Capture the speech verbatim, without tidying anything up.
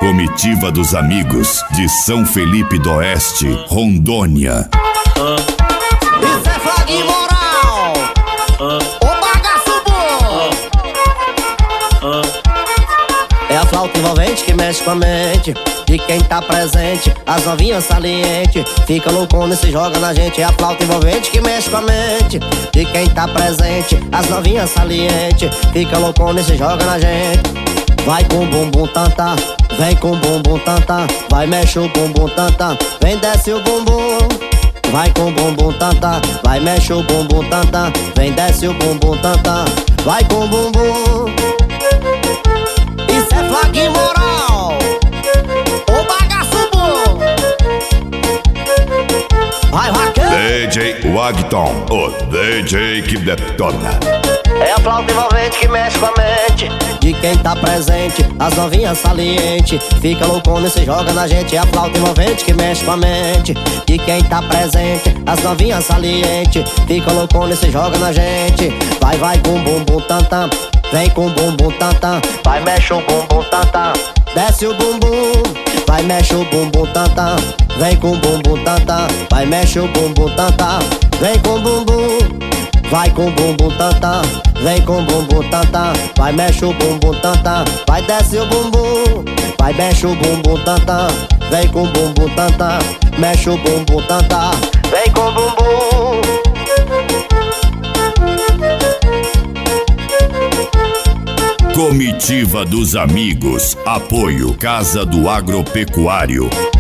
Comitiva dos amigos de São Felipe do Oeste, Rondônia. Isso é flag moral, o bagaço bom. É a flauta envolvente que mexe com a mente de quem tá presente, as novinhas saliente fica loucona e se joga na gente. É a flauta envolvente que mexe com a mente de quem tá presente, as novinhas saliente fica loucona e se joga na gente. Vai com bumbum tanta, vem com bumbum tanta, vai mexe o bumbum tanta, vem desce o bumbum. Vai com bumbum tanta, vai mexe o bumbum tanta, vem desce o bumbum tanta, vai com bumbum. Isso é flag moral, o bagaço bom. Vai, Raquel. D J Wagton, o D J que detona. É a flauta envolvente que mexe com a mente de quem tá presente, as novinhas saliente fica loucona e se joga na gente. É a flauta envolvente que mexe com a mente de quem tá presente, as novinhas saliente fica loucona e se joga na gente. Vai, vai com bumbum tantã, vem com bumbum tantã, vai mexe o bumbum tantã, desce o bumbum. Vai mexe o bumbum tantã, vem com bumbum tantã, vai mexe o bumbum tantã, vem com bumbum. Vai com bumbum tantã, vem com bumbum tantã, vai mexe o bumbum tantã, vai desce o bumbum. Vai mexe o bumbum tantã, vem com bumbum tantã, mexe o bumbum tantã, vem com bumbum. Comitiva dos amigos, apoio Casa do Agropecuário.